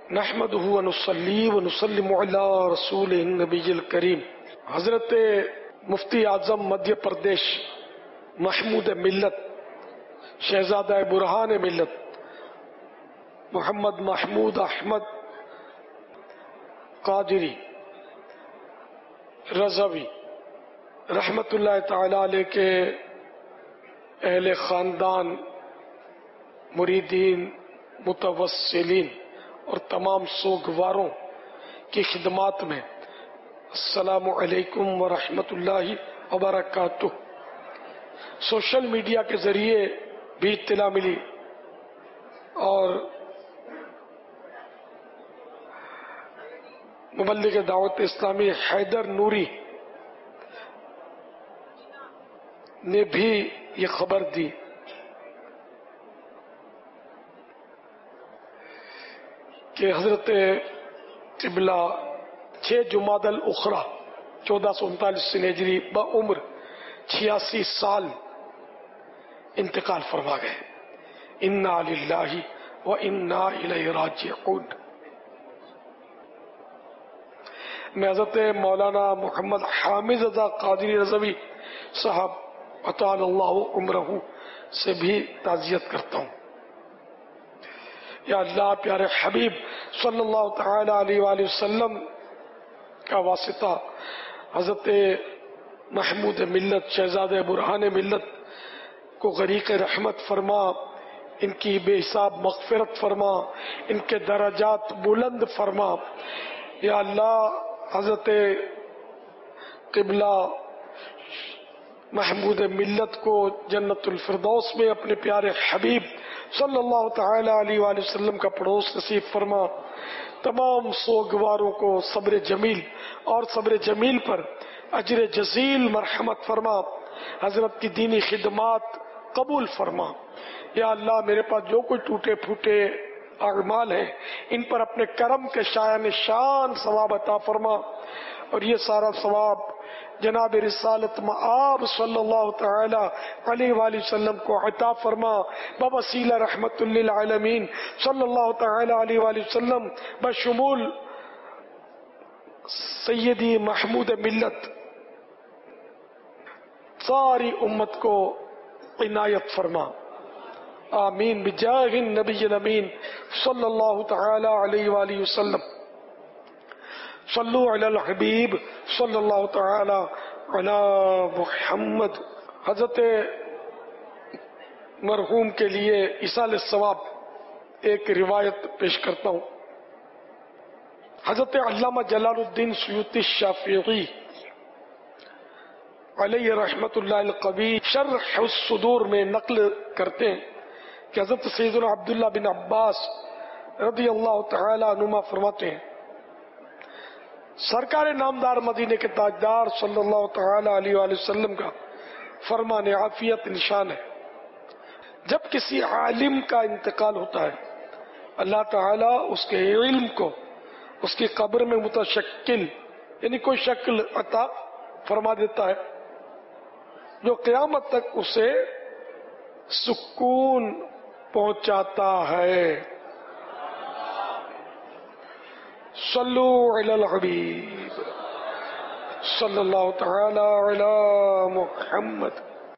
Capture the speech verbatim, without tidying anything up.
نحمده ونصلي ونسلم على رسوله النبي الكريم. حضرت مفتی اعظم مدھیہ پردیش محمود ملت شہزادہ برہان ملت محمد محمود احمد قادری رضوی رحمت اللہ تعالی علیہ کے اہل خاندان، مریدین، متوسلین اور تمام سوگواروں کی خدمات میں السلام علیکم ورحمۃ اللہ وبرکاتہ. سوشل میڈیا کے ذریعے بھی اطلاع ملی اور مبلغ دعوت اسلامی حیدر نوری نے بھی یہ خبر دی کہ حضرت قبلہ چھ جمادی الاخری چودہ سو انتالیس ہجری بعمر چھیاسی سال انتقال فرما گئے. انا للہ و انا الیہ راجعون. میں حضرت مولانا محمد حامد رضا قادری رضوی صاحب اطال اللہ عمرہ سے بھی تعزیت کرتا ہوں. یا اللہ پیارے حبیب صلی اللہ تعالی علیہ وآلہ وسلم کا واسطہ حضرت محمود ملت شہزادہ برہان ملت کو غریق رحمت فرما، ان کی بے حساب مغفرت فرما، ان کے درجات بلند فرما. یا اللہ حضرت قبلہ محمود ملت کو جنت الفردوس میں اپنے پیارے حبیب صلی اللہ تعالی علیہ وآلہ وسلم کا پڑوس نصیب فرما. تمام سوگواروں کو صبر جمیل اور صبر جمیل پر اجر جزیل مرحمت فرما. حضرت کی دینی خدمات قبول فرما. یا اللہ میرے پاس جو کوئی ٹوٹے پھوٹے اعمال ہیں ان پر اپنے کرم کے شایان شان ثواب عطا فرما، اور یہ سارا ثواب جناب رسالت مآب صلی اللہ تعالی علیہ وآلہ وسلم کو عطا فرما بوسیلہ رحمت للعالمین صلی اللہ تعالی علیہ وآلہ وسلم بشمول سیدی محمود ملت. ساری امت کو عنایت فرما. آمین بجاہ النبی الامین صلی اللہ تعالی علیہ وآلہ وسلم. صلو علی الحبیب صلی اللہ تعالی علی محمد. حضرت مرحوم کے لیے ایصال ثواب ایک روایت پیش کرتا ہوں. حضرت علامہ جلال الدین سیوطی الشافعی علیہ رحمت اللہ القوی شرح الصدور میں نقل کرتے ہیں کہ حضرت سیدنا عبداللہ بن عباس رضی اللہ تعالی عنہما فرماتے ہیں سرکار نامدار مدینے کے تاجدار صلی اللہ تعالی علیہ وآلہ وسلم کا فرمان عافیت نشان ہے، جب کسی عالم کا انتقال ہوتا ہے اللہ تعالی اس کے علم کو اس کی قبر میں متشکل یعنی کوئی شکل عطا فرما دیتا ہے جو قیامت تک اسے سکون پہنچاتا ہے. صلو علی الحبیب صلی اللہ تعالی علی محمد.